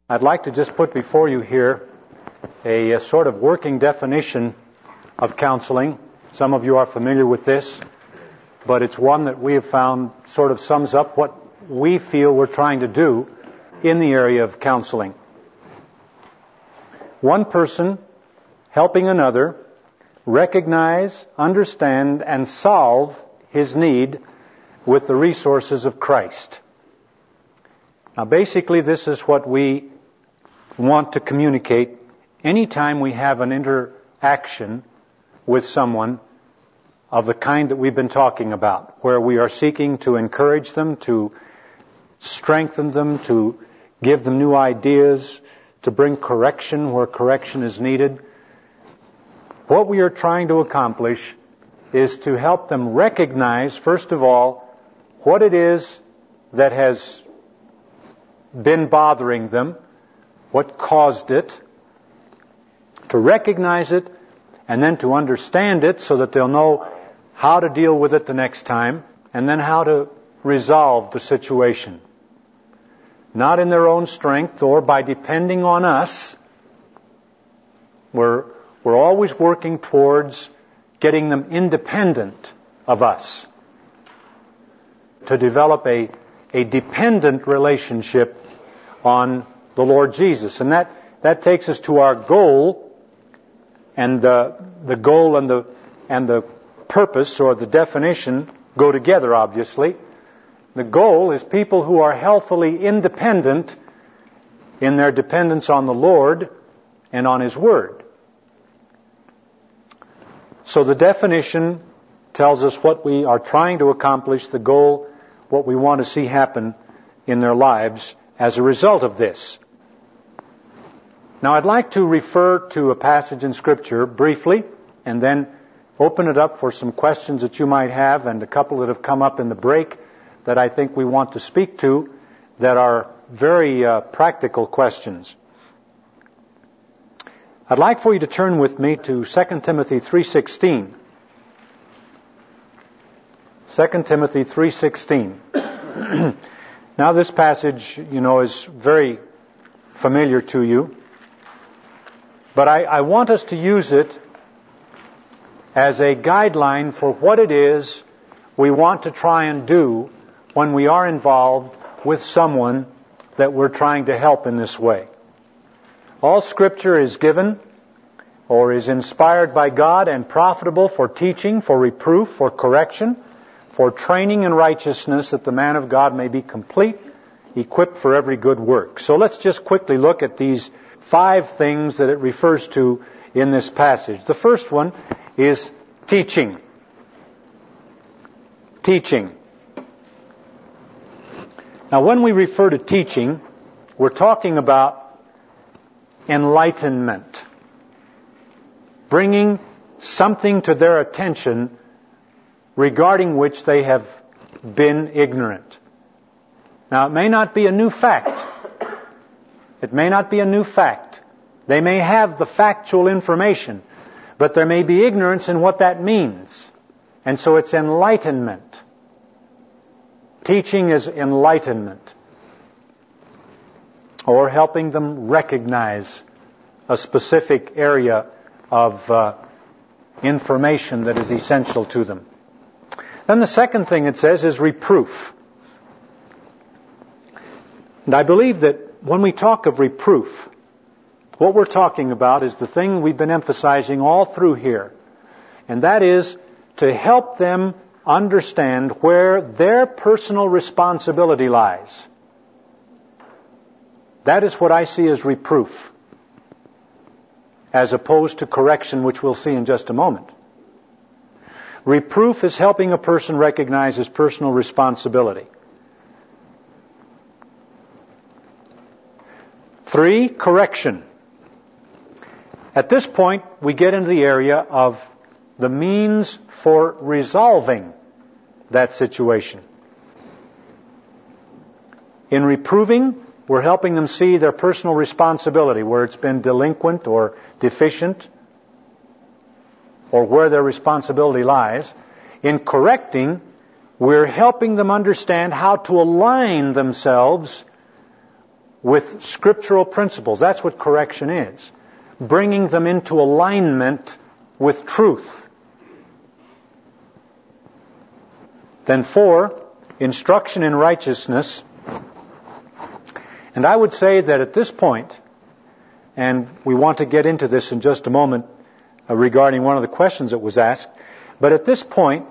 I'd like to just put before you here a sort of working definition of counseling. Some of you are familiar with this, but it's one that we have found sort of sums up what we feel we're trying to do in the area of counseling. One person helping another recognize, understand, and solve his need with the resources of Christ. Now, basically, this is what we want to communicate anytime we have an interaction with someone of the kind that we've been talking about, where we are seeking to encourage them, to strengthen them, to give them new ideas, to bring correction where correction is needed. What we are trying to accomplish is to help them recognize, first of all, what it is that has been bothering them, what caused it, to recognize it, and then to understand it so that they'll know how to deal with it the next time, and then how to resolve the situation. Not in their own strength or by depending on us. We're always working towards getting them independent of us, to develop a dependent relationship on the Lord Jesus. And that takes us to our goal, and the goal and the purpose or the definition go together, obviously. The goal is people who are healthily independent in their dependence on the Lord and on His Word. So the definition tells us what we are trying to accomplish, the goal, what we want to see happen in their lives as a result of this. Now, I'd like to refer to a passage in Scripture briefly, and then open it up for some questions that you might have, and a couple that have come up in the break that I think we want to speak to that are very practical questions. I'd like for you to turn with me to 2 Timothy 3:16. 2 Timothy 3:16. Now, this passage, is very familiar to you, but I want us to use it as a guideline for what it is we want to try and do when we are involved with someone that we're trying to help in this way. All Scripture is given or is inspired by God and profitable for teaching, for reproof, for correction, for training in righteousness, that the man of God may be complete, equipped for every good work. So let's just quickly look at these 5 things that it refers to in this passage. The first one is teaching. Teaching. Now, when we refer to teaching, we're talking about enlightenment. Bringing something to their attention regarding which they have been ignorant. Now, it may not be a new fact. It may not be a new fact. They may have the factual information, but there may be ignorance in what that means. And so it's enlightenment. Teaching is enlightenment. Or helping them recognize a specific area of information that is essential to them. Then the second thing it says is reproof. And I believe that when we talk of reproof, what we're talking about is the thing we've been emphasizing all through here. And that is to help them understand where their personal responsibility lies. That is what I see as reproof, as opposed to correction, which we'll see in just a moment. Reproof is helping a person recognize his personal responsibility. 3, correction. At this point, we get into the area of the means for resolving that situation. In reproving, we're helping them see their personal responsibility, where it's been delinquent or deficient, or where their responsibility lies. In correcting, we're helping them understand how to align themselves with scriptural principles. That's what correction is. Bringing them into alignment with truth. Then 4, instruction in righteousness. And I would say that at this point, and we want to get into this in just a moment regarding one of the questions that was asked, but at this point,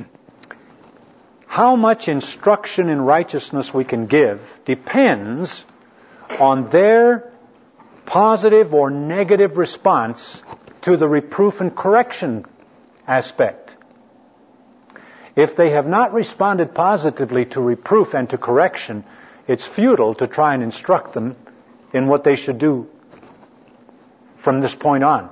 how much instruction in righteousness we can give depends on their positive or negative response to the reproof and correction aspect. If they have not responded positively to reproof and to correction, it's futile to try and instruct them in what they should do from this point on.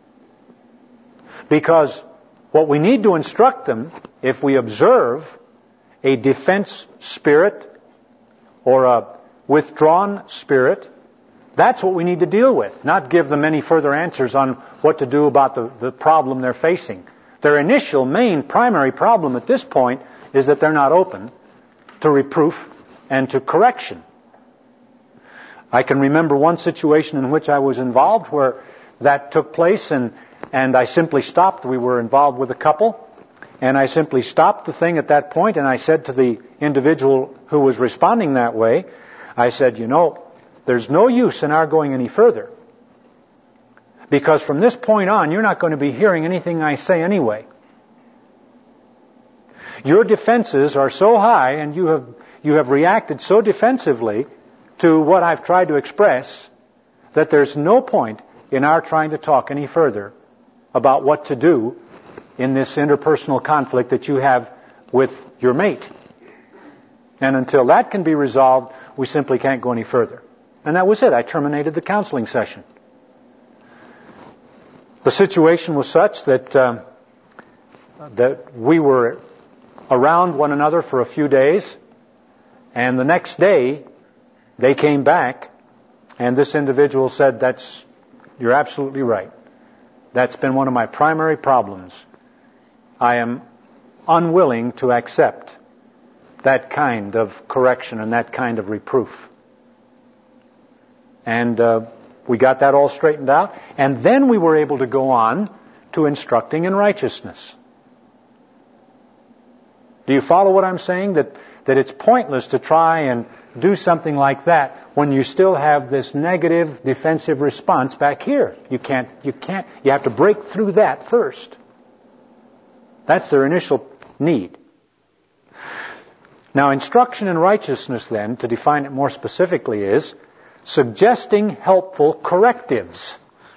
Because what we need to instruct them, if we observe a defense spirit or a withdrawn spirit, that's what we need to deal with, not give them any further answers on what to do about the problem they're facing. Their initial, main, primary problem at this point is that they're not open to reproof and to correction. I can remember one situation in which I was involved where that took place, and I simply stopped. We were involved with a couple, and I simply stopped the thing at that point, and I said to the individual who was responding that way, I said, there's no use in our going any further. Because from this point on, you're not going to be hearing anything I say anyway. Your defenses are so high, and you have reacted so defensively to what I've tried to express, that there's no point in our trying to talk any further about what to do in this interpersonal conflict that you have with your mate. And until that can be resolved, we simply can't go any further. And that was it. I terminated the counseling session. The situation was such that we were around one another for a few days, and the next day they came back, and this individual said, you're absolutely right. That's been one of my primary problems. I am unwilling to accept that kind of correction and that kind of reproof. And we got that all straightened out, and then we were able to go on to instructing in righteousness. Do you follow what I'm saying? That it's pointless to try and do something like that when you still have this negative defensive response back here. You have to break through that first. That's their initial need. Now, instruction in righteousness, then, to define it more specifically, is suggesting helpful correctives.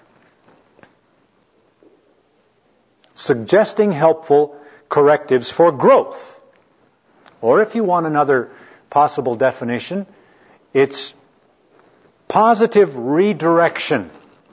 Suggesting helpful correctives for growth. Or if you want another possible definition, it's positive redirection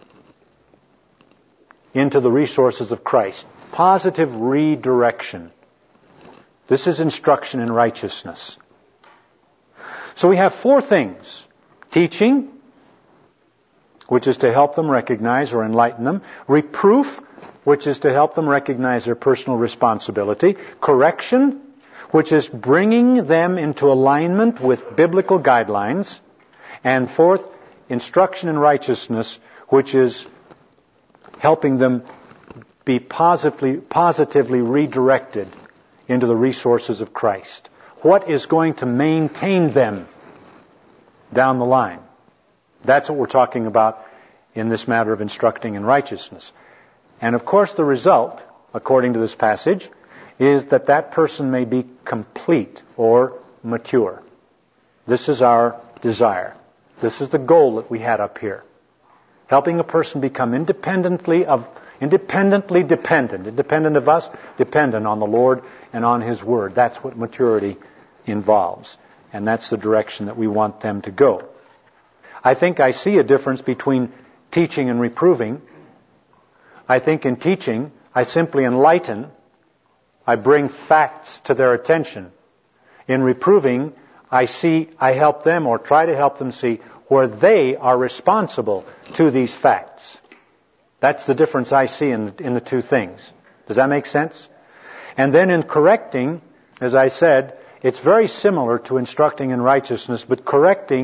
into the resources of Christ. Positive redirection. This is instruction in righteousness. So we have 4 things. Teaching, which is to help them recognize or enlighten them. Reproof, which is to help them recognize their personal responsibility. Correction, which is bringing them into alignment with biblical guidelines. And 4th, instruction in righteousness, which is helping them be positively redirected into the resources of Christ. What is going to maintain them down the line? That's what we're talking about in this matter of instructing in righteousness. And of course the result, according to this passage, is that person may be complete or mature. This is our desire. This is the goal that we had up here. Helping a person become independently dependent. Independent of us, dependent on the Lord and on His Word. That's what maturity involves. And that's the direction that we want them to go. I think I see a difference between teaching and reproving. I think in teaching, I simply enlighten. I bring facts to their attention. In reproving, I help them or try to help them see where they are responsible to these facts. That's the difference I see in the 2 things. Does that make sense? And then in correcting, as I said, it's very similar to instructing in righteousness, but correcting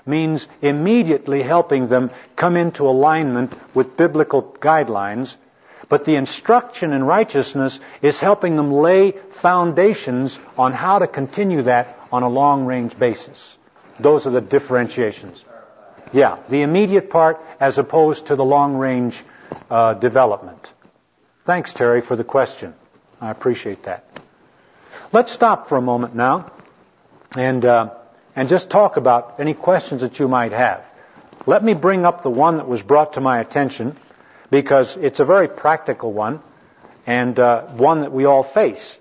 means immediately helping them come into alignment with biblical guidelines, but the instruction in righteousness is helping them lay foundations on how to continue that on a long-range basis. Those are the differentiations. Yeah, the immediate part as opposed to the long-range development. Thanks, Terry, for the question. I appreciate that. Let's stop for a moment now and just talk about any questions that you might have. Let me bring up the one that was brought to my attention, because it's a very practical one and one that we all face.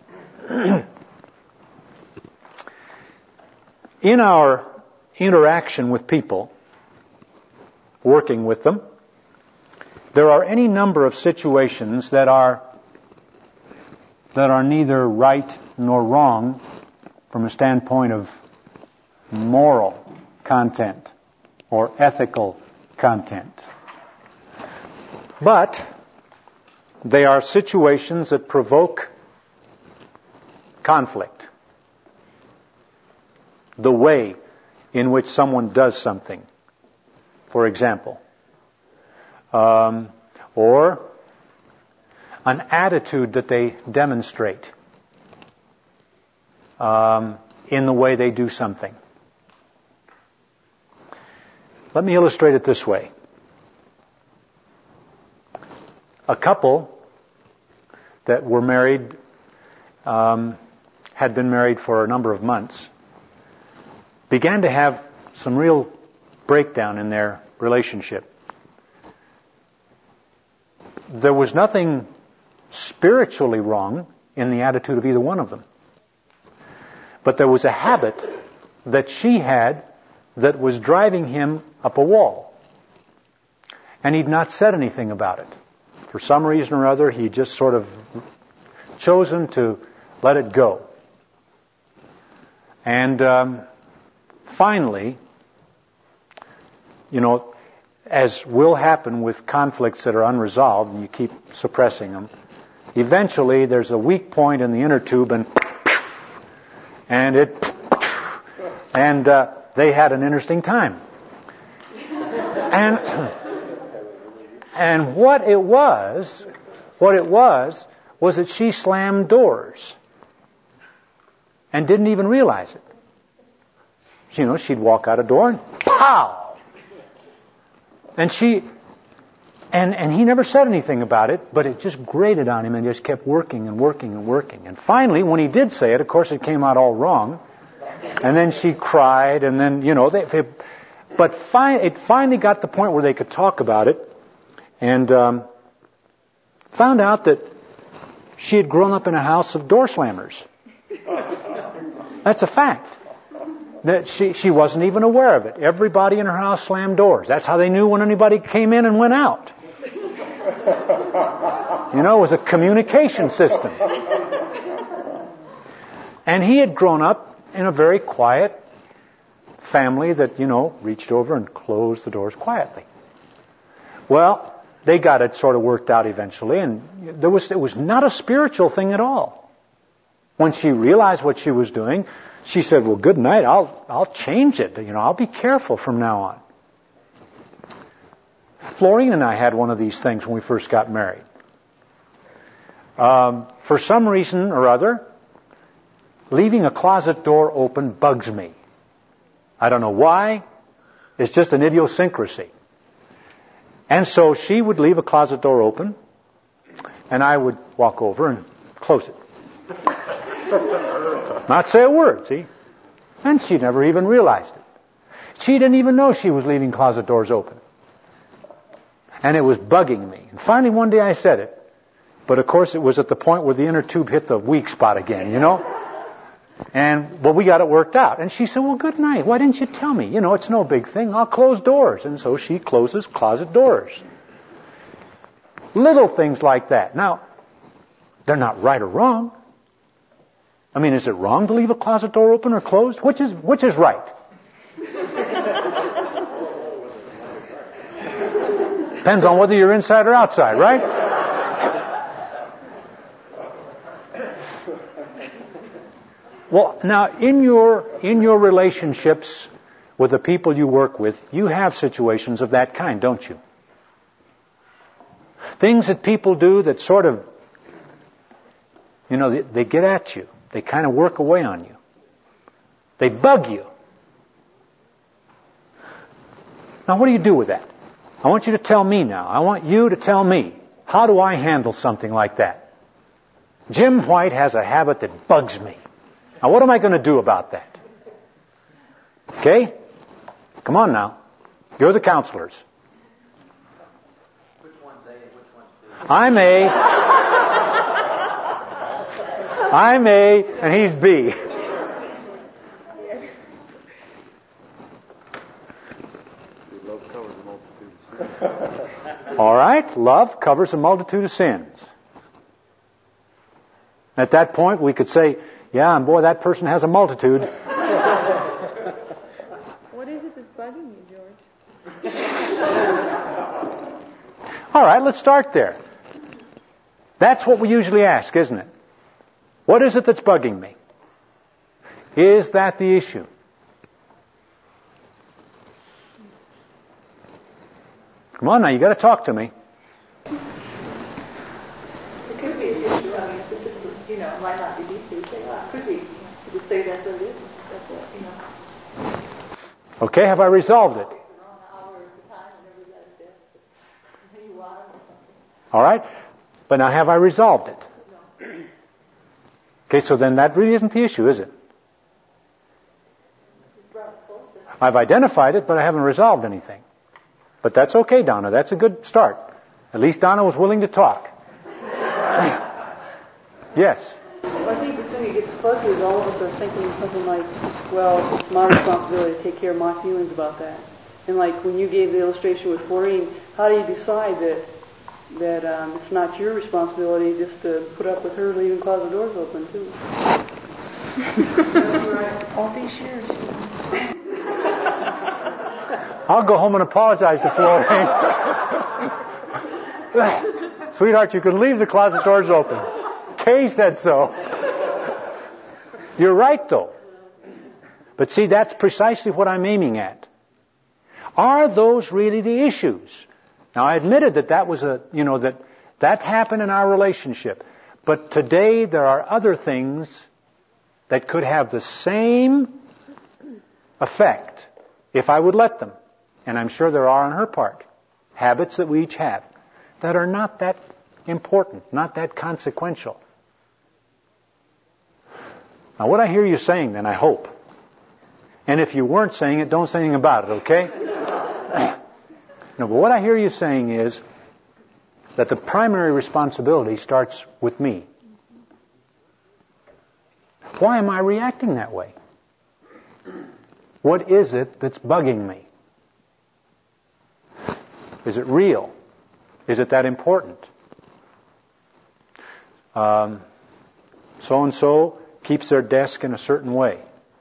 In our interaction with people, working with them, there are any number of situations that are neither right nor wrong from a standpoint of moral content or ethical content. But they are situations that provoke conflict. The way in which someone does something, for example, or an attitude that they demonstrate in the way they do something. Let me illustrate it this way. A couple that were married, had been married for a number of months, began to have some real breakdown in their relationship. There was nothing spiritually wrong in the attitude of either one of them. But there was a habit that she had that was driving him up a wall. And he'd not said anything about it. For some reason or other, he just sort of chosen to let it go. And finally, as will happen with conflicts that are unresolved, and you keep suppressing them, eventually there's a weak point in the inner tube, and they had an interesting time. And what it was that she slammed doors and didn't even realize it. She'd walk out a door and pow! And he never said anything about it, but it just grated on him and just kept working and working and working. And finally, when he did say it, of course it came out all wrong. And then she cried, and then, it finally got to the point where they could talk about it, and found out that she had grown up in a house of door slammers. That's a fact. That she wasn't even aware of it. Everybody in her house slammed doors. That's how they knew when anybody came in and went out. It was a communication system. And he had grown up in a very quiet family that, reached over and closed the doors quietly. Well, they got it sort of worked out eventually, and it was not a spiritual thing at all. When she realized what she was doing, she said, "Well, good night. I'll change it. I'll be careful from now on." Florine and I had one of these things when we first got married. For some reason or other, leaving a closet door open bugs me. I don't know why. It's just an idiosyncrasy. And so she would leave a closet door open, and I would walk over and close it. Not say a word, see? And she never even realized it. She didn't even know she was leaving closet doors open. And it was bugging me. And finally one day I said it. But of course it was at the point where the inner tube hit the weak spot again, And, we got it worked out. And she said, "Well, good night. Why didn't you tell me? It's no big thing. I'll close doors." And so she closes closet doors. Little things like that. Now, they're not right or wrong. I mean, is it wrong to leave a closet door open or closed? Which is right? Depends on whether you're inside or outside, right? Well, now in your relationships with the people you work with, you have situations of that kind, don't you? Things that people do that sort of, they get at you. They kind of work away on you. They bug you. Now, what do you do with that? I want you to tell me now. I want you to tell me. How do I handle something like that? Jim White has a habit that bugs me. Now, what am I going to do about that? Okay? Come on now. You're the counselors. Which one's A and which one's B? I'm A, and he's B. Love covers a multitude of sins. All right, love covers a multitude of sins. At that point, we could say, yeah, and boy, that person has a multitude. What is it that's bugging you, George? All right, let's start there. That's what we usually ask, isn't it? What is it that's bugging me? Is that the issue? Come on now, you got to talk to me. It could be an issue. I mean, it's just, it might not be deep. You say, well, it could be. You just say that's what it is. That's what, Okay, have I resolved it? All right, but now have I resolved it? Okay, so then that really isn't the issue, is it? I've identified it, but I haven't resolved anything. But that's okay, Donna. That's a good start. At least Donna was willing to talk. Yes? Well, I think the thing that gets fuzzy is all of us are thinking something like, well, it's my responsibility to take care of my feelings about that. And like when you gave the illustration with Florine, how do you decide that it's not your responsibility just to put up with her leaving closet doors open, too? All these years. I'll go home and apologize to Florine. Sweetheart, you can leave the closet doors open. Kay said so. You're right, though. But see, that's precisely what I'm aiming at. Are those really the issues? Now, I admitted that was that happened in our relationship. But today there are other things that could have the same effect if I would let them. And I'm sure there are on her part. Habits that we each have that are not that important, not that consequential. Now, what I hear you saying then, I hope, and if you weren't saying it, don't say anything about it, okay? No, but what I hear you saying is that the primary responsibility starts with me. Why am I reacting that way? What is it that's bugging me? Is it real? Is it that important? So-and-so keeps their desk in a certain way.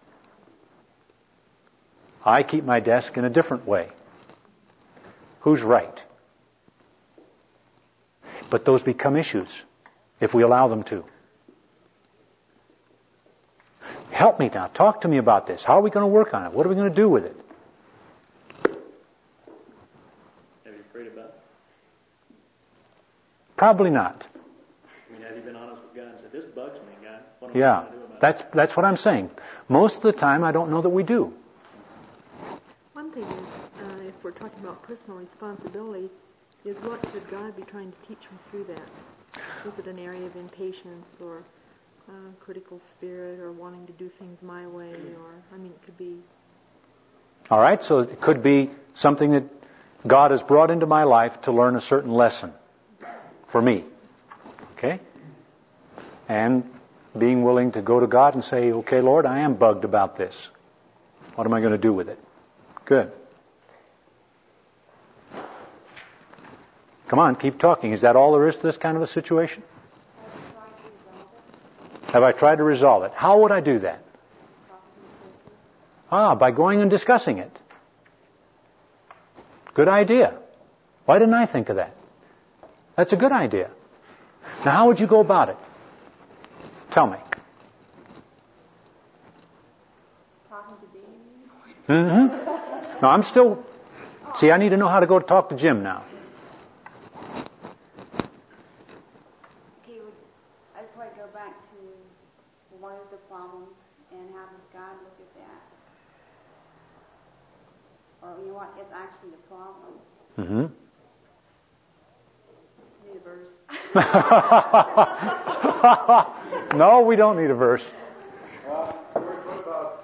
I keep my desk in a different way. Who's right? But those become issues if we allow them to. Help me now. Talk to me about this. How are we going to work on it? What are we going to do with it? Have you prayed about it? Probably not. I mean, have you been honest with God and said, this bugs me, God? What am I Yeah, going to do about it? that's what I'm saying. Most of the time, I don't know that we do. One thing is, if we're talking about personal responsibility, is what could God be trying to teach me through that? Is it an area of impatience or critical spirit or wanting to do things my way? Or, it could be... All right, so it could be something that God has brought into my life to learn a certain lesson for me. Okay? And being willing to go to God and say, okay, Lord, I am bugged about this. What am I going to do with it? Good. Come on, keep talking. Is that all there is to this kind of a situation? Have I tried to resolve it? How would I do that? By going and discussing it. Good idea. Why didn't I think of that? That's a good idea. Now, how would you go about it? Tell me. talking to Dean. Mm-hmm. No, I'm still... See, I need to know how to go talk to Jim now. Okay, I'd probably go back to what is the problem and how does God look at that? Or, you know what, it's actually the problem. Mm-hmm. Need a verse. No, we don't need a verse. What about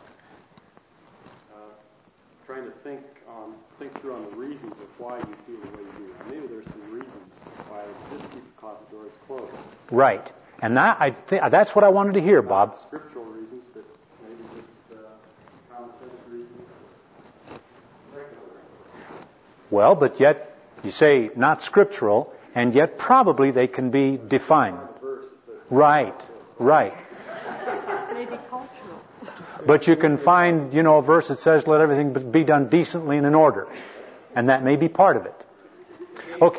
trying to think through on the reasons of why you feel the way you do? Maybe there's some reasons why it's just keep the closet doors closed. Right. And that's what I wanted to hear, Bob. Not scriptural reasons, but maybe just common sense reasons. Regular. Well, but yet you say not scriptural, and yet probably they can be defined. Right. Maybe cultural. But you can find, a verse that says, let everything be done decently and in order. And that may be part of it. Okay.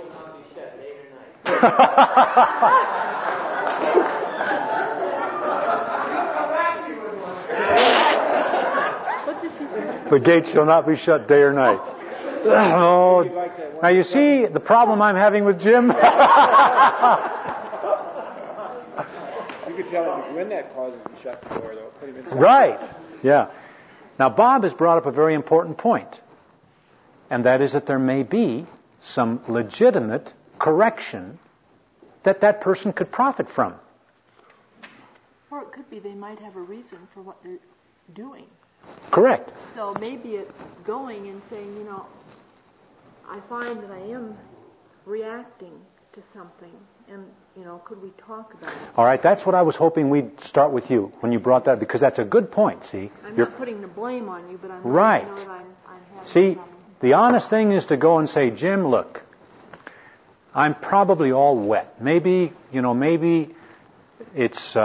The gates shall not be shut day or night. Oh. Now you see the problem I'm having with Jim? You could tell him when that causes him to shut the door, though. Put him inside. Right. Yeah. Now Bob has brought up a very important point, and that is that there may be some legitimate correction that person could profit from. Or it could be they might have a reason for what they're doing. Correct. So maybe it's going and saying, I find that I am reacting to something, and, could we talk about it? All right, that's what I was hoping we'd start with you when you brought that, because that's a good point, see? I'm not putting the blame on you, but I'm right. letting you know that I'm having See, a problem. the honest thing is to go and say, Jim, look, I'm probably all wet. Maybe it's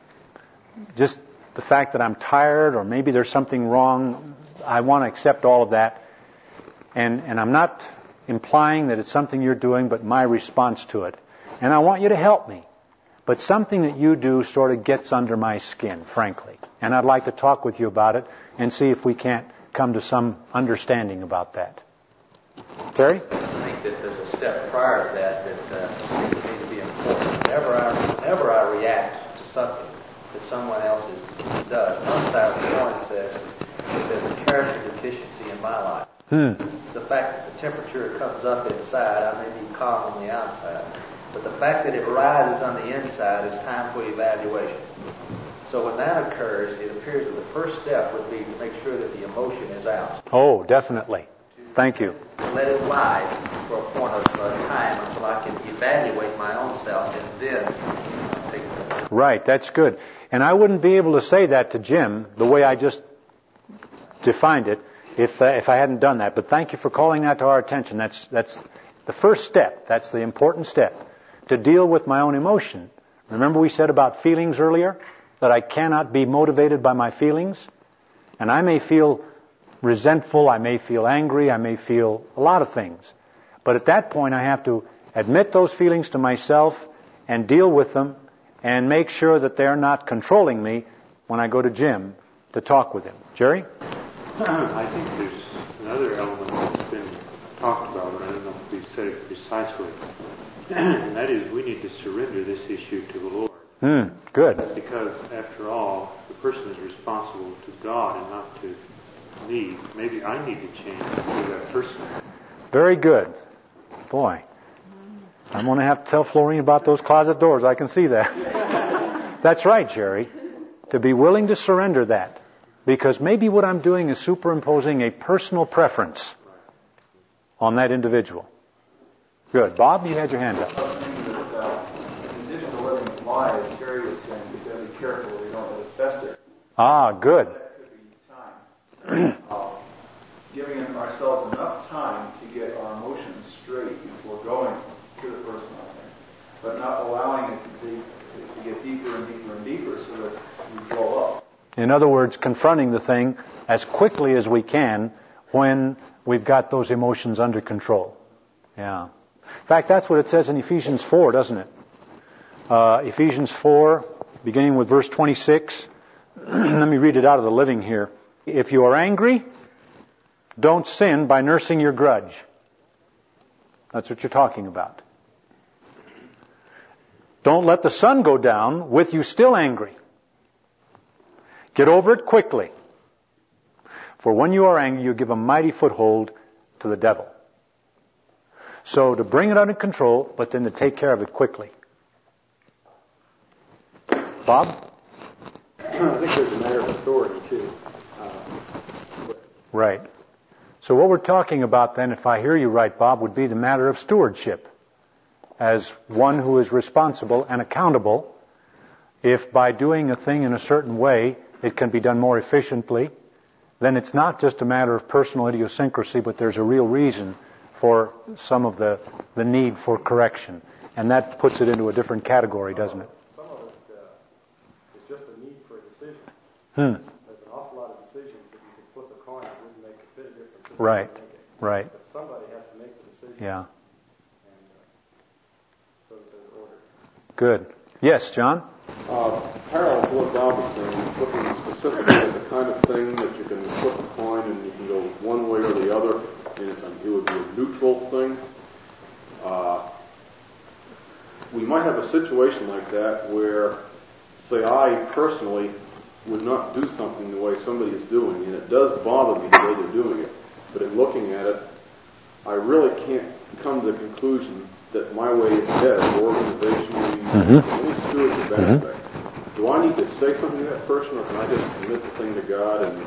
just the fact that I'm tired, or maybe there's something wrong. I want to accept all of that. And I'm not implying that it's something you're doing, but my response to it. And I want you to help me. But something that you do sort of gets under my skin, frankly. And I'd like to talk with you about it and see if we can't come to some understanding about that. Terry? I think that there's a step prior to that we need to be informed. Whenever I react to something that someone else does, one side of the coin says that there's a character deficiency in my life. The fact that the temperature comes up inside, I may be calm on the outside. But the fact that it rises on the inside is time for evaluation. So when that occurs, it appears that the first step would be to make sure that the emotion is out. Oh, definitely. Thank you. Let it lie for a point of time until I can evaluate my own self and then take it. Right, that's good. And I wouldn't be able to say that to Jim the way I just defined it if I hadn't done that. But thank you for calling that to our attention. That's the first step. That's the important step, to deal with my own emotion. Remember we said about feelings earlier, that I cannot be motivated by my feelings? And I may feel resentful, I may feel angry, I may feel a lot of things. But at that point I have to admit those feelings to myself and deal with them and make sure that they're not controlling me when I go to Jim to talk with him. Jerry? I think there's another element that's been talked about, but I don't know if we said it precisely. And that is we need to surrender this issue to the Lord. Good. Because, after all, the person is responsible to God and not to me. Maybe I need to change to that person. Very good. Boy, I'm going to have to tell Florine about those closet doors. I can see that. That's right, Jerry. To be willing to surrender that. Because maybe what I'm doing is superimposing a personal preference on that individual. Good. Bob, you had your hand up. In addition to living lie, as Terry was saying, you've got to be careful you don't let it fester. Ah, good. That could be time. Giving ourselves enough time to get our emotions straight before going to the person, I think. But not allowing it to get deeper and deeper and deeper so that we blow up. In other words, confronting the thing as quickly as we can when we've got those emotions under control. Yeah. In fact, that's what it says in Ephesians 4, doesn't it? Ephesians 4, beginning with verse 26. Let me read it out of the Living here. If you are angry, Don't sin by nursing your grudge. That's what you're talking about. Don't let the sun go down with you still angry. Get over it quickly. For when you are angry, you give a mighty foothold to the devil. So to bring it under control, but then to take care of it quickly. Bob? I think there's a matter of authority, too. Right. So what we're talking about then, if I hear you right, Bob, would be the matter of stewardship. As one who is responsible and accountable, if by doing a thing in a certain way, it can be done more efficiently, then it's not just a matter of personal idiosyncrasy, but there's a real reason for some of the need for correction. And that puts it into a different category, doesn't it? Some of it is just a need for a decision. There's an awful lot of decisions that you could flip a coin and wouldn't make a bit of difference. Right, right. But somebody has to make the decision. Yeah. And so that there's order. Good. Yes, John? Parallel to what Bob was saying, looking specifically at the kind of thing that you can flip a coin and you can go one way or the other, and it would be a neutral thing. We might have a situation like that where, say, I personally would not do something the way somebody is doing, and it does bother me the way they're doing it. But in looking at it, I really can't come to the conclusion that my way is better organizationally, any stewardship aspect. Do I need to say something to that person, or can I just commit the thing to God and,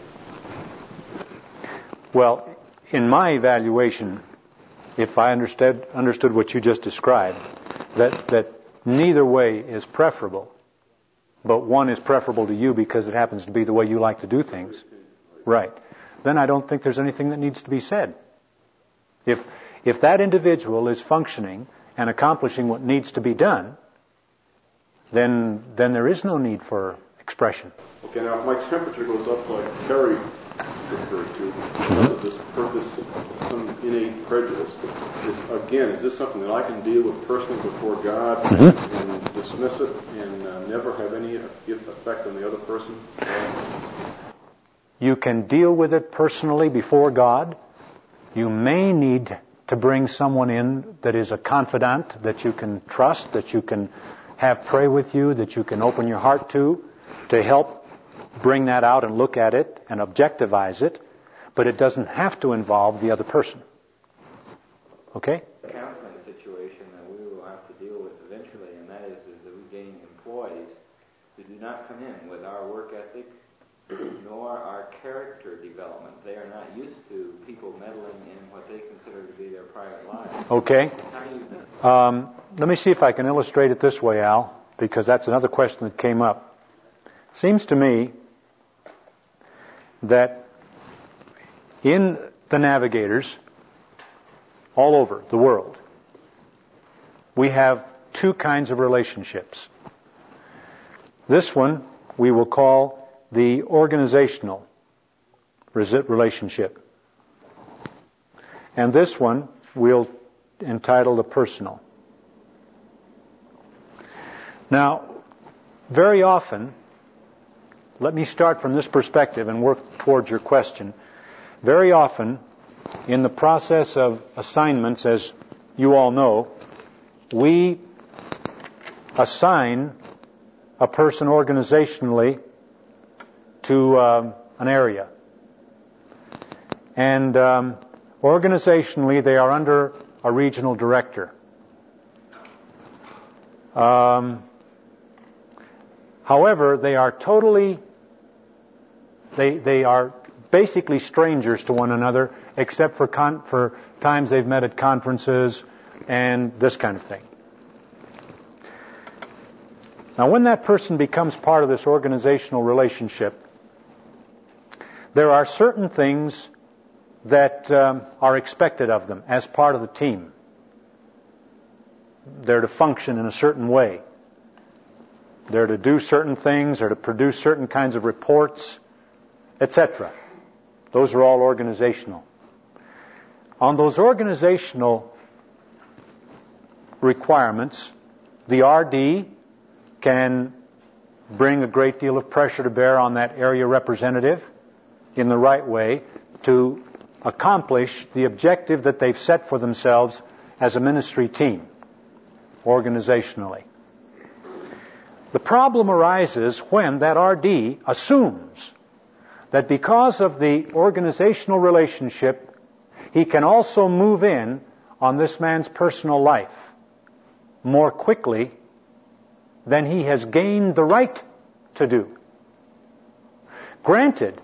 Well, in my evaluation, if I understood what you just described, that neither way is preferable, but one is preferable to you because it happens to be the way you like to do things. Right. Then I don't think there's anything that needs to be said. If that individual is functioning and accomplishing what needs to be done, then there is no need for expression. Okay, now if my temperature goes up like Terry referred to, because of this purpose, some innate prejudice, is this something that I can deal with personally before God and dismiss it and never have any effect on the other person? You can deal with it personally before God. You may need to bring someone in that is a confidant, that you can trust, that you can have pray with you, that you can open your heart to help bring that out and look at it and objectivize it, but it doesn't have to involve the other person. Okay? The counseling situation that we will have to deal with eventually, and that is that we gain employees who do not come in with our work ethic nor our character development. They are not used to people meddling in what they consider to be their private lives. Okay. Let me see if I can illustrate it this way, Al, because that's another question that came up. Seems to me that in the navigators all over the world, we have two kinds of relationships. This one we will call the organizational relationship. And this one we'll entitle the personal. Now, very often, let me start from this perspective and work towards your question. Very often, in the process of assignments, as you all know, we assign a person organizationally to an area. And organizationally, they are under a regional director. However, they are they are basically strangers to one another, except for times they've met at conferences and this kind of thing. Now, when that person becomes part of this organizational relationship, there are certain things that are expected of them as part of the team. They're to function in a certain way. They're to do certain things, they're to produce certain kinds of reports, etc. Those are all organizational. On those organizational requirements, the RD can bring a great deal of pressure to bear on that area representative in the right way to accomplish the objective that they've set for themselves as a ministry team, organizationally. The problem arises when that RD assumes that because of the organizational relationship, he can also move in on this man's personal life more quickly than he has gained the right to do. Granted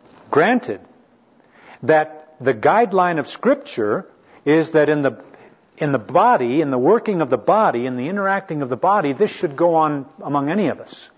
that the guideline of Scripture is that in the body, in the working of the body, in the interacting of the body, this should go on among any of us.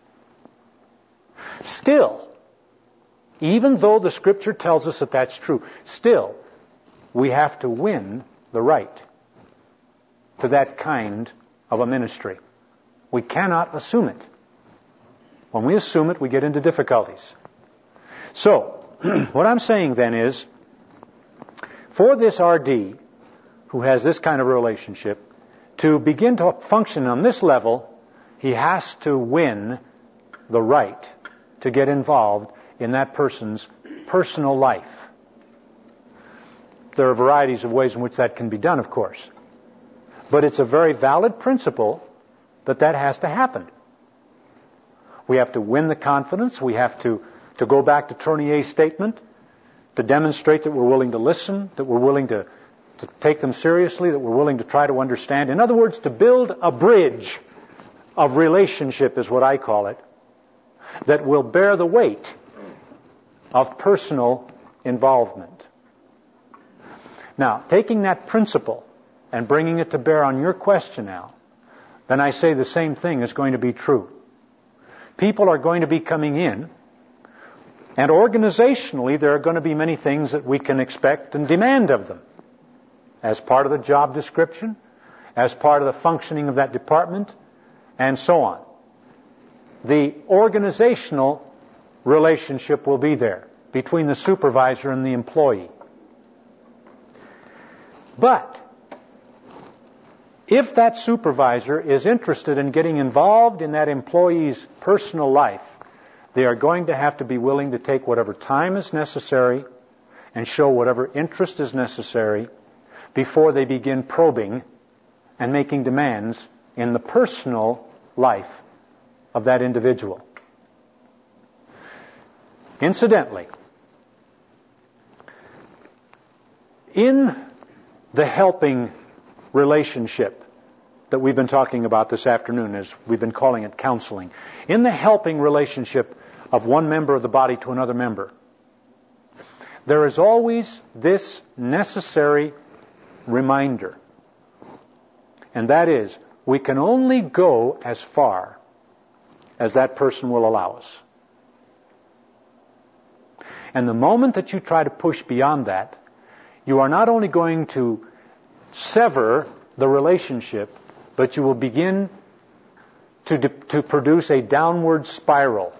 Still, even though the Scripture tells us that that's true, still, we have to win the right to that kind of a ministry. We cannot assume it. When we assume it, we get into difficulties. So, what I'm saying then is, for this RD, who has this kind of relationship, to begin to function on this level, he has to win the right to get involved in that person's personal life. There are varieties of ways in which that can be done, of course. But it's a very valid principle that has to happen. We have to win the confidence. We have to go back to Tournier's statement, to demonstrate that we're willing to listen, that we're willing to take them seriously, that we're willing to try to understand. In other words, to build a bridge of relationship is what I call it, that will bear the weight of personal involvement. Now, taking that principle and bringing it to bear on your question now, then I say the same thing is going to be true. People are going to be coming in, and organizationally there are going to be many things that we can expect and demand of them as part of the job description, as part of the functioning of that department, and so on. The organizational relationship will be there between the supervisor and the employee. But if that supervisor is interested in getting involved in that employee's personal life, they are going to have to be willing to take whatever time is necessary and show whatever interest is necessary before they begin probing and making demands in the personal life of that individual. Incidentally, in the helping relationship that we've been talking about this afternoon, as we've been calling it counseling, in the helping relationship of one member of the body to another member, there is always this necessary reminder, and that is, we can only go as far as that person will allow us. And the moment that you try to push beyond that, you are not only going to sever the relationship, but you will begin to produce a downward spiral.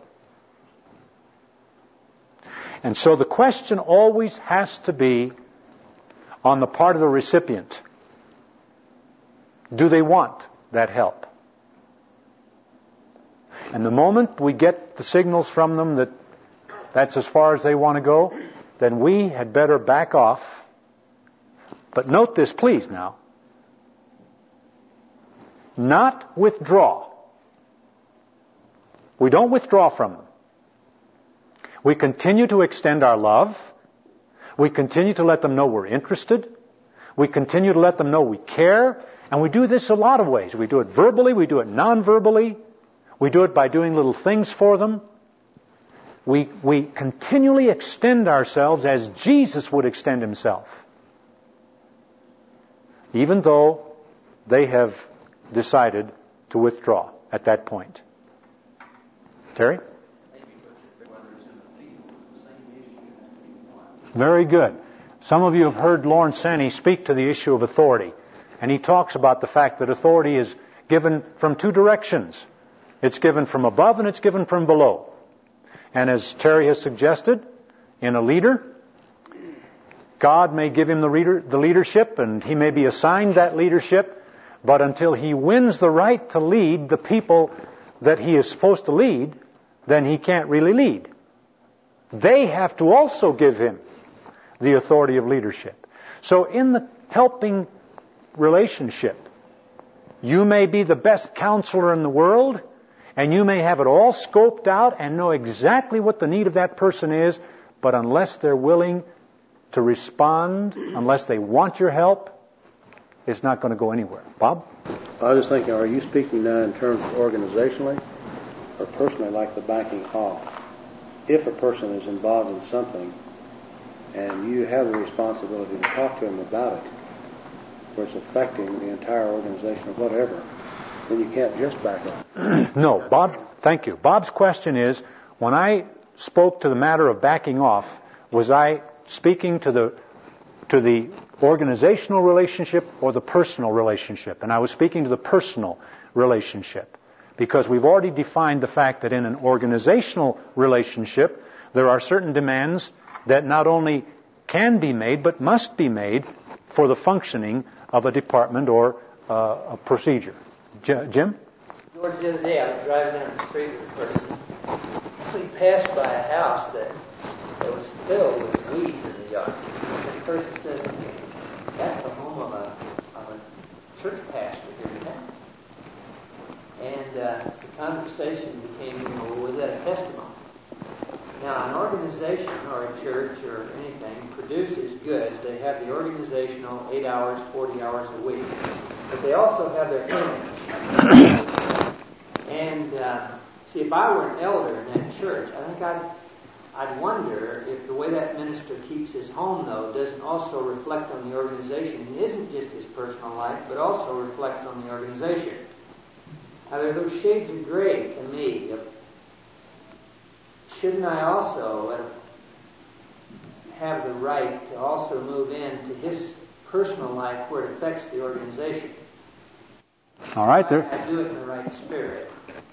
And so the question always has to be on the part of the recipient. Do they want that help? And the moment we get the signals from them that that's as far as they want to go, then we had better back off. But note this, please, now. Not withdraw. We don't withdraw from them. We continue to extend our love. We continue to let them know we're interested. We continue to let them know we care. And we do this a lot of ways. We do it verbally. We do it non-verbally. We do it by doing little things for them. We continually extend ourselves as Jesus would extend himself, even though they have decided to withdraw at that point. Terry? Very good. Some of you have heard Lawrence Sanney speak to the issue of authority, and he talks about the fact that authority is given from two directions. It's given from above and it's given from below. And as Terry has suggested, in a leader, God may give him the leadership, and he may be assigned that leadership, but until he wins the right to lead the people that he is supposed to lead, then he can't really lead. They have to also give him the authority of leadership. So in the helping relationship, you may be the best counselor in the world, and you may have it all scoped out and know exactly what the need of that person is, but unless they're willing to respond, unless they want your help, it's not going to go anywhere. Bob? I was just thinking, are you speaking now in terms of organizationally or personally, like the backing off? If a person is involved in something and you have the responsibility to talk to them about it, where it's affecting the entire organization or whatever, then you can't just back off. No, Bob, thank you. Bob's question is, when I spoke to the matter of backing off, was I speaking to the organizational relationship or the personal relationship? And I was speaking to the personal relationship, because we've already defined the fact that in an organizational relationship, there are certain demands that not only can be made, but must be made for the functioning of a department or a procedure. Jim? George, the other day I was driving down the street with a person. We passed by a house that was filled with weeds in the yard. And the person says to me, "That's the home of a church pastor here in town." And the conversation became, well, was that a testimony? Now, an organization or a church or anything produces goods. They have the organizational 8 hours, 40 hours a week. But they also have their image. And see, if I were an elder in that church, I think I'd wonder if the way that minister keeps his home, though, doesn't also reflect on the organization. It isn't just his personal life, but also reflects on the organization. Now, there are those shades of gray to me. Shouldn't I also have the right to also move into his personal life where it affects the organization? All right, there. I do it in the right spirit.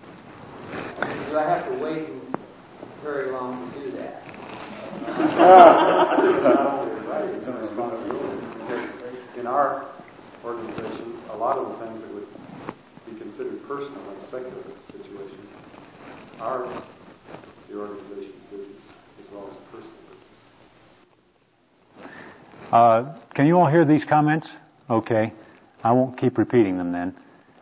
Do I have to wait very long to do that? It's not only right, it's a responsibility. Because in our organization, a lot of the things that would be considered personal in a secular situation are the organization's business as well as the personal business. Can you all hear these comments? Okay. I won't keep repeating them then.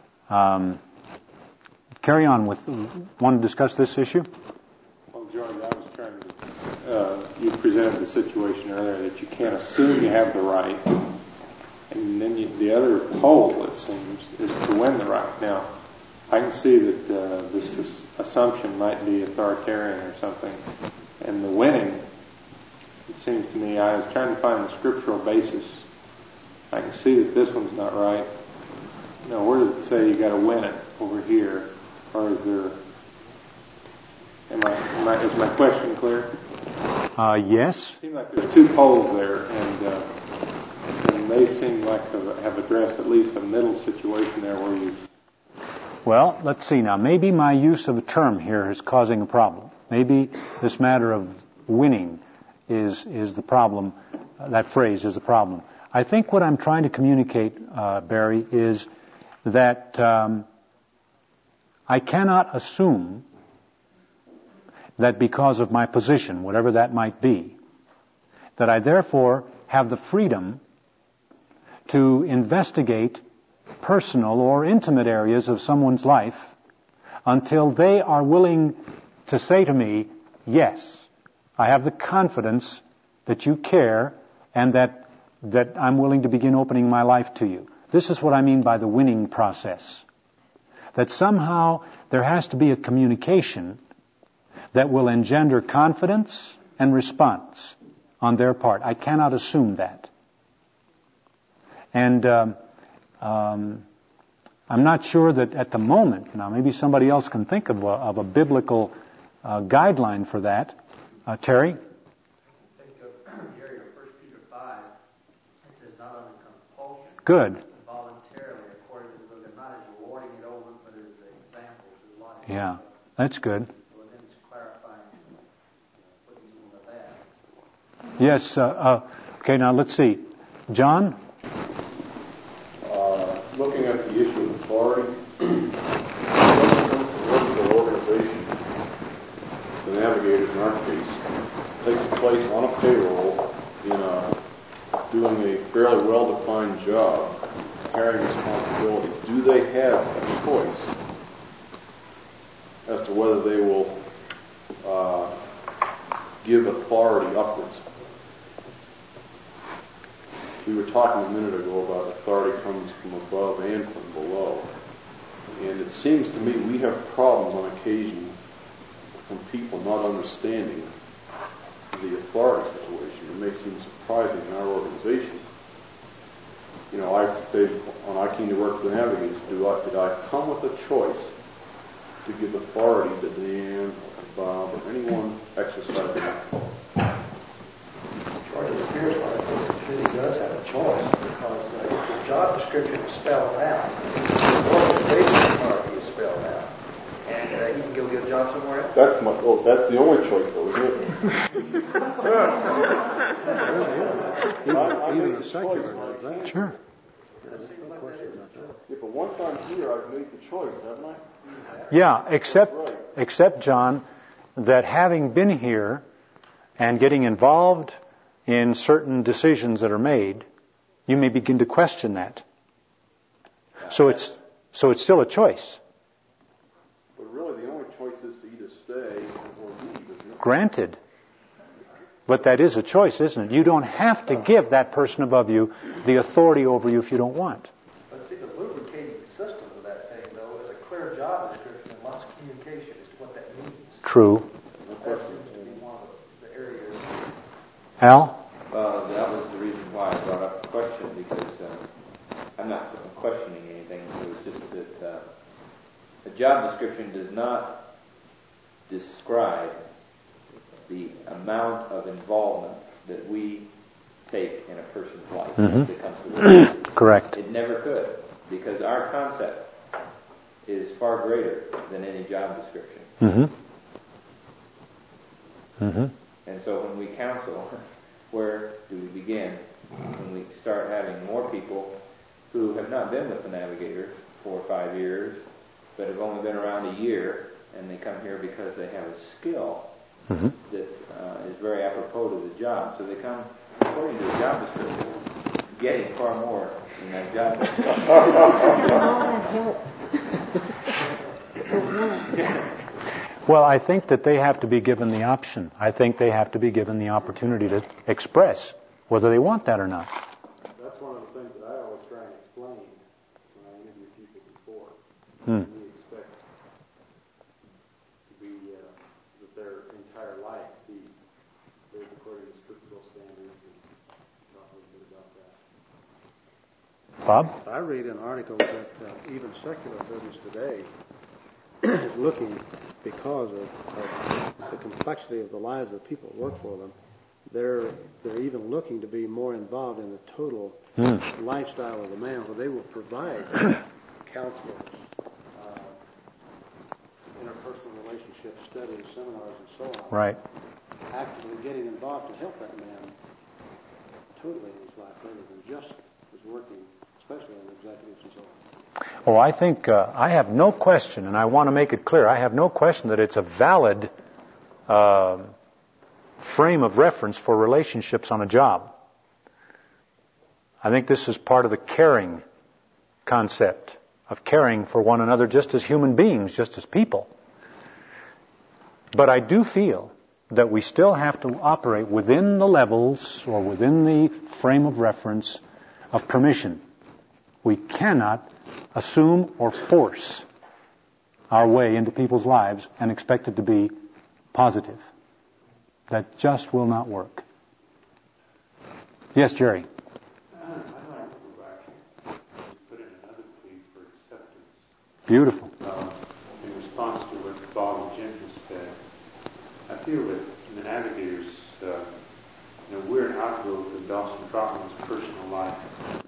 Carry on with, want to discuss this issue? Well, George, I was trying to, you presented the situation earlier that you can't assume you have the right, and then the other pole, it seems, is to win the right. Now, I can see that this assumption might be authoritarian or something, and the winning, it seems to me, I was trying to find the scriptural basis. I can see that this one's not right. Now, where does it say you got to win it over here, or is there? Is my question clear? Yes. It seems like there's two poles there, and they seem like to have addressed at least a middle situation there where you. Well, let's see now. Maybe my use of a term here is causing a problem. Maybe this matter of winning is the problem. That phrase is the problem. I think what I'm trying to communicate, Barry, is that I cannot assume that because of my position, whatever that might be, that I therefore have the freedom to investigate personal or intimate areas of someone's life until they are willing to say to me, yes, I have the confidence that you care and that I'm willing to begin opening my life to you. This is what I mean by the winning process. That somehow there has to be a communication that will engender confidence and response on their part. I cannot assume that. And I'm not sure that at the moment, now maybe somebody else can think of a biblical guideline for that. Terry? Think of Gary, 1 Peter 5. It says, not under compulsion. Good. Voluntarily, according to the will, not as rewarding it over, but as an example to life. Yeah, that's good. So then it's clarifying what he's mean by that. Yes. Okay, now let's see. John? Looking at the issue of authority, the organization, the navigators in our case, takes place on a payroll. doing a fairly well-defined job, carrying responsibilities, do they have a choice as to whether they will give authority upwards? We were talking a minute ago about authority comes from above and from below. And it seems to me we have problems on occasion from people not understanding the authority situation. It may seem surprising in our organization. I say when I came to work for the Navigators, did I come with a choice to give authority to Dan or Bob or anyone exercising it? It appears like it really does have a choice, because if the job description is spelled out, the organization authority is spelled out, and you can go get a job somewhere else. That's the only choice, though, isn't it? Even a secular does that. Sure. But once I'm here, I've made the choice, haven't I? Yeah, except, John, that having been here and getting involved in certain decisions that are made, you may begin to question that. So it's still a choice. But really, the only choice is to either stay or leave, isn't it? Granted. But that is a choice, isn't it? You don't have to give that person above you the authority over you if you don't want. But see, the lubricating system of that thing, though, is a clear job description and lots of communication as to what that means. True. That seems to be one of the areas. Al? That was the reason why I brought up the question, because I'm not questioning anything. It was just that a job description does not describe the amount of involvement that we take in a person's life that comes to work. Correct. It never could, because our concept is far greater than any job description. And so when we counsel, where do we begin? When we start having more people who have not been with the Navigator 4 or 5 years, but have only been around a year, and they come here because they have a skill that is very apropos to the job. So they come according to the job description, getting far more in that job description. Well, I think that they have to be given the option. I think they have to be given the opportunity to express whether they want that or not. That's one of the things that I always try and explain when I interview people before. We expect to be that their entire life be lived according to scriptural standards, and talk a little bit about that. Bob? I read in articles that even secular business today is looking, because of the complexity of the lives of the people who work for them, they're even looking to be more involved in the total lifestyle of the man, where they will provide counselors, interpersonal relationships, studies, seminars, and so on. Right. Actively getting involved to help that man totally in his life, rather than just as working, especially on executives and so on. Oh, I think I have no question, and I want to make it clear, I have no question that it's a valid frame of reference for relationships on a job. I think this is part of the caring concept of caring for one another just as human beings, just as people. But I do feel that we still have to operate within the levels or within the frame of reference of permission. We cannot assume or force our way into people's lives and expect it to be positive. That just will not work. Yes, Jerry. I'd like to go back and put in another plea for acceptance. Beautiful. In response to what Bob and Jim have said, I feel that in the Navigators, we're an outgrowth of Dawson Trotman's personal life.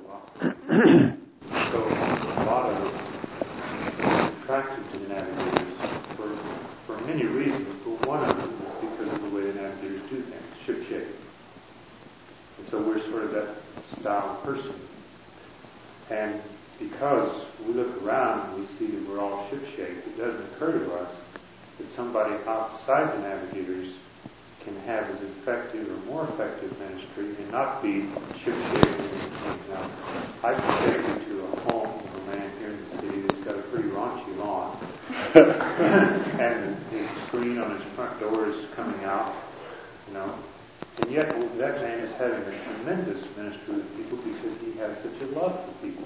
So a lot of us are attracted to the Navigators for many reasons, but one of them is because of the way the Navigators do things, ship-shape. And so we're sort of that style of person. And because we look around and we see that we're all ship-shaped, it doesn't occur to us that somebody outside the Navigators can have as effective or more effective ministry and not be ship-shaking. I can take you to a home of a man here in the city that's got a pretty raunchy lawn. And his screen on his front door is coming out, And yet that man is having a tremendous ministry with people because he has such a love for people.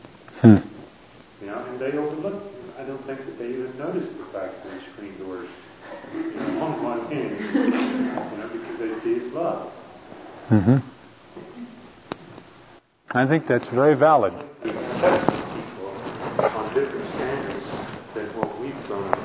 And they overlook, I don't think that they even notice the fact that his screen doors on one end, because they see his love. Mm-hmm. I think that's very valid. He accepts people on different standards than what we've grown up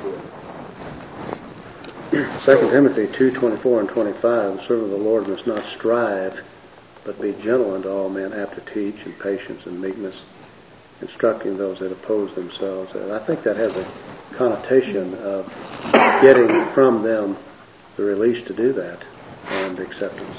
with. 2 Timothy 2:24 and 25, the servant of the Lord must not strive, but be gentle unto all men, apt to teach, and patience and meekness, instructing those that oppose themselves. And I think that has a connotation of getting from them the release to do that and acceptance.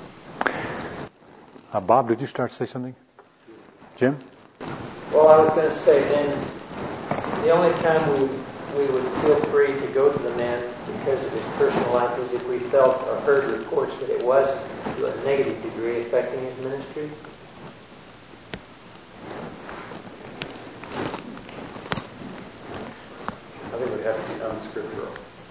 Bob, did you start to say something? Jim? Well, I was going to say then, the only time we would feel free to go to the man because of his personal life is if we felt or heard reports that it was, to a negative degree, affecting his ministry. I think it would have to be unscriptural.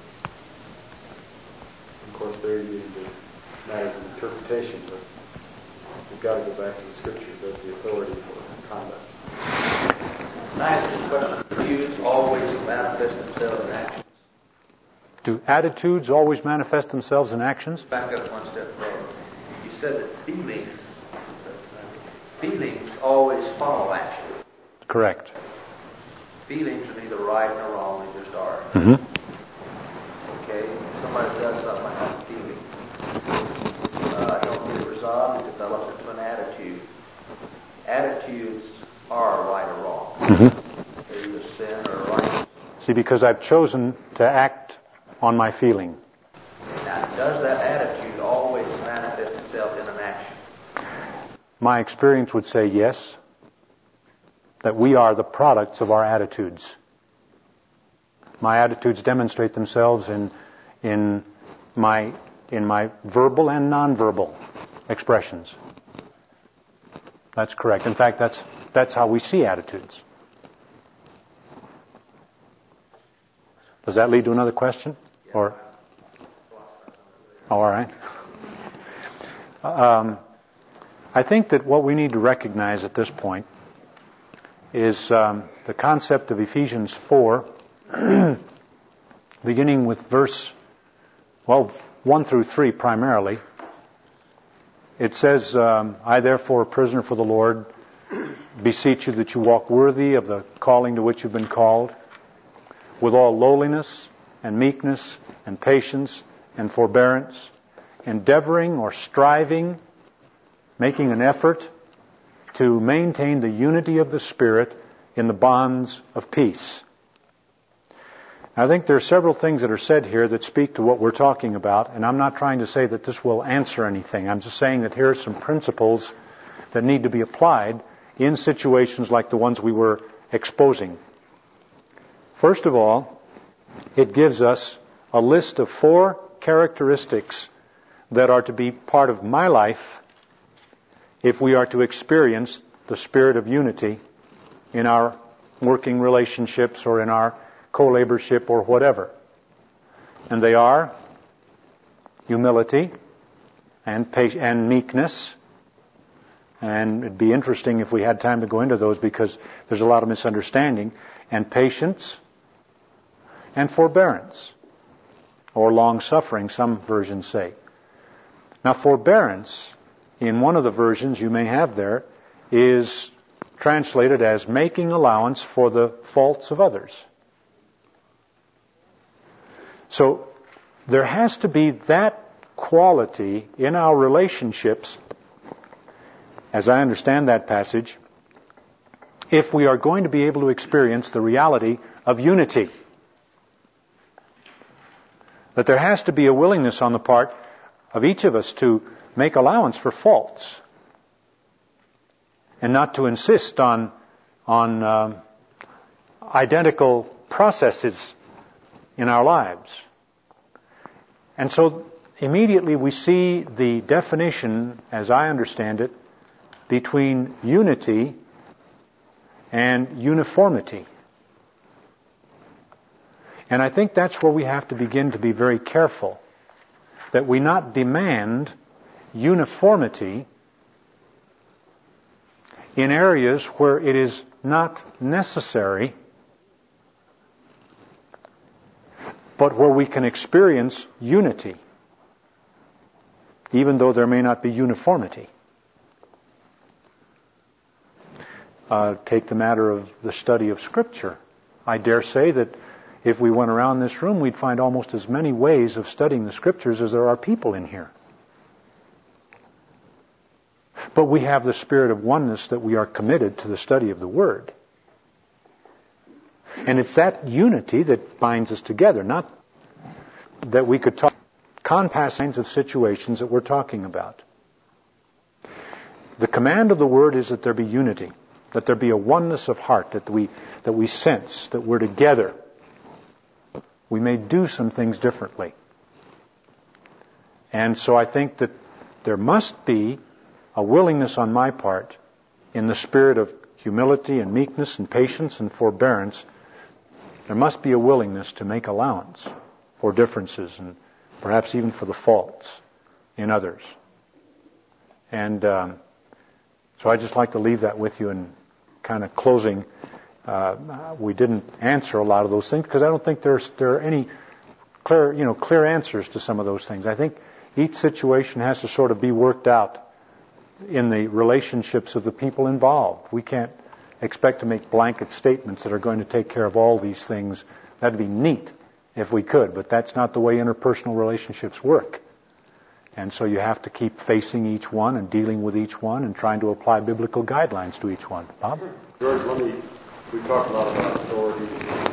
Of course, there you get into matters of interpretation, but we've got to go back to the scriptures as the authority for conduct. Nice question. Attitudes always manifest themselves in actions. Do attitudes always manifest themselves in actions? Back up one step further. You said that feelings always follow action. Correct. Feelings are neither right nor wrong, they just are. Mm-hmm. Okay? Somebody does something, I have a feeling. I don't get it resolved, it develops into an attitude. Attitudes are right or wrong. Mm-hmm. They're either sin or right. See, because I've chosen to act on my feeling. Now, does that attitude always manifest itself in an action? My experience would say yes, that we are the products of our attitudes. My attitudes demonstrate themselves in my verbal and nonverbal expressions. That's correct. In fact, that's how we see attitudes. Does that lead to another question? Or all right. I think that what we need to recognize at this point is the concept of Ephesians 4, beginning with verse 1 through 3 primarily. It says, I therefore, a prisoner for the Lord, beseech you that you walk worthy of the calling to which you've been called, with all lowliness and meekness and patience and forbearance, endeavoring or striving, making an effort to maintain the unity of the Spirit in the bonds of peace. I think there are several things that are said here that speak to what we're talking about, and I'm not trying to say that this will answer anything. I'm just saying that here are some principles that need to be applied in situations like the ones we were exposing. First of all, it gives us a list of 4 characteristics that are to be part of my life if we are to experience the spirit of unity in our working relationships or in our co-laborship or whatever. And they are humility and meekness. And it'd be interesting if we had time to go into those because there's a lot of misunderstanding. And patience and forbearance, or long-suffering, some versions say. Now, forbearance, in one of the versions you may have there, is translated as making allowance for the faults of others. So, there has to be that quality in our relationships, as I understand that passage, if we are going to be able to experience the reality of unity. That there has to be a willingness on the part of each of us to make allowance for faults and not to insist on identical processes in our lives. And so immediately we see the definition, as I understand it, between unity and uniformity. And I think that's where we have to begin to be very careful, that we not demand uniformity in areas where it is not necessary, but where we can experience unity, even though there may not be uniformity. Take the matter of the study of Scripture. I dare say that if we went around this room, we'd find almost as many ways of studying the Scriptures as there are people in here. But we have the spirit of oneness that we are committed to the study of the Word. And it's that unity that binds us together, not that we could talk compass kinds of situations that we're talking about. The command of the Word is that there be unity, that there be a oneness of heart, that we sense that we're together. We may do some things differently. And so I think that there must be a willingness on my part, in the spirit of humility and meekness and patience and forbearance, there must be a willingness to make allowance for differences and perhaps even for the faults in others. And so I'd just like to leave that with you in kind of closing. We didn't answer a lot of those things because I don't think there are any clear answers to some of those things. I think each situation has to sort of be worked out in the relationships of the people involved. We can't expect to make blanket statements that are going to take care of all these things. That'd be neat if we could, but that's not the way interpersonal relationships work. And so you have to keep facing each one and dealing with each one and trying to apply biblical guidelines to each one. Bob? George, we talked a lot about authority,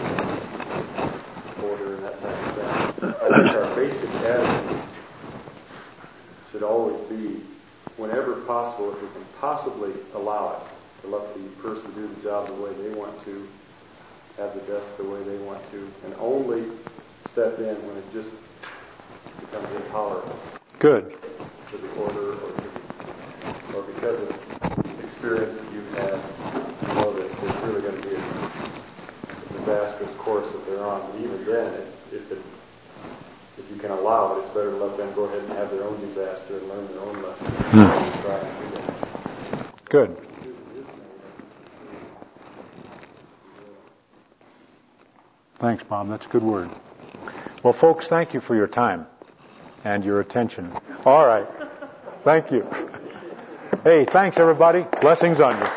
order, and that type of thing. I think our basic attitude should always be, whenever possible, if we can possibly allow it, to let the person do the job the way they want to, have the desk the way they want to, and only step in when it just becomes intolerable. Good. To the order or because of experience that you've had, you know that it's really going to be a disastrous course that they're on. And even then, if you can allow it, it's better to let them go ahead and have their own disaster and learn their own lesson. Good. Thanks, Bob. That's a good word. Well, folks, thank you for your time and your attention. All right. Thank you. Hey, thanks, everybody. Blessings on you.